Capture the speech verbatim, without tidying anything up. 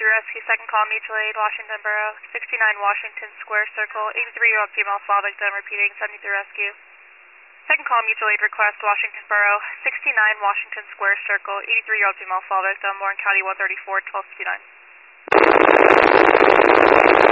Rescue, second call, mutual aid, Washington Borough, sixty-nine Washington Square Circle, eighty-three-year-old female fall victim, repeating, seventy-three Rescue. Second call, mutual aid request, Washington Borough, sixty-nine Washington Square Circle, eighty-three-year-old female fall victim, Warren County one thirty-four, twelve fifty-nine.